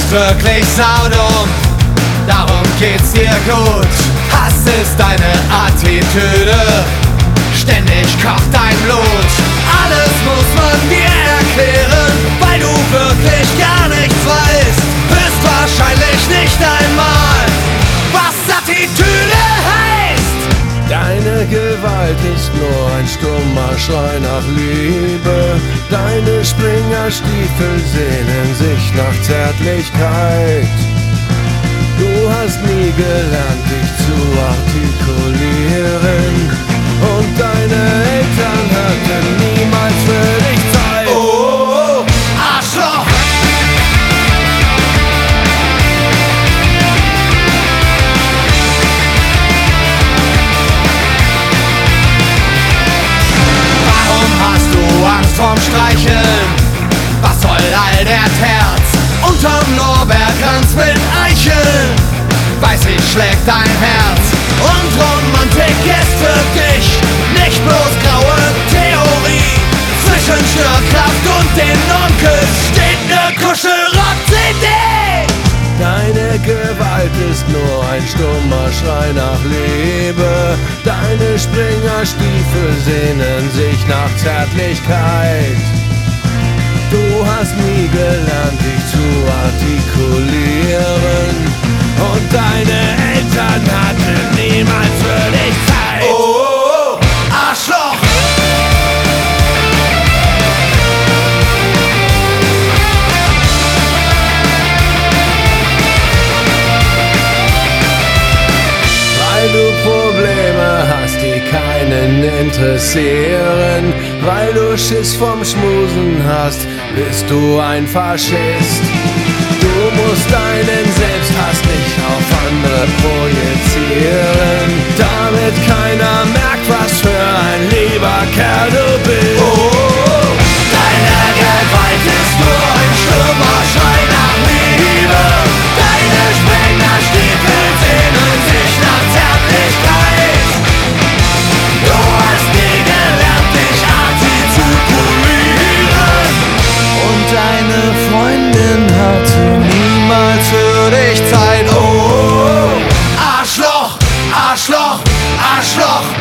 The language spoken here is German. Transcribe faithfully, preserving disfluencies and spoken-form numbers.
bist wirklich saudumm, darum geht's dir gut. Hass ist deine Attitüde, ständig kocht dein Blut. Alles muss man dir erklären, weil du wirklich gar nichts weißt. Höchstwahrscheinlich nicht einmal, was Attitüde heißt. Deine Gewalt ist nur ein stummer Schrei nach Liebe. Deine Springerstiefel sehnen sich nach Zärtlichkeit. Du hast nie gelernt, dich zu artikulieren, und deine Eltern hatten niemals für dich Zeit. Oh, oh, oh, Arschloch! Warum hast du Angst vorm Streicheln? Was soll all der Terz unterm Lorbeerkranz mit Eicheln? Weiß ich, schlägt dein Herz, und Romantik ist für dich nicht bloß graue Theorie. Zwischen Störkraft und den Onkels steht ne Kuschelrock-C D. Deine Gewalt ist nur ein stummer Schrei nach Liebe. Deine Springerstiefel sehnen sich nach Zärtlichkeit. Du hast nie gelernt, dich zu artikulieren, und deine Eltern hatten niemals für dich Zeit. Oh, oh, oh, Arschloch! Weil du Probleme hast, die keinen interessieren, weil du Schiss vom Schmusen hast, bist du ein Faschist. Du musst deinen Selbsthass nicht auf andere projizieren, damit keiner merkt, was für ein lieber Kerl du bist. Oh, oh, oh. Deine Gewalt ist nur ein stummer Schrei nach Liebe. Deine Springerstiefel sehnen sich nach Zärtlichkeit. Du hast nie gelernt, dich artikulieren, und deine Freundin hatte niemals für dich Zeit. Oh, oh, oh. Arschloch, Arschloch, Arschloch.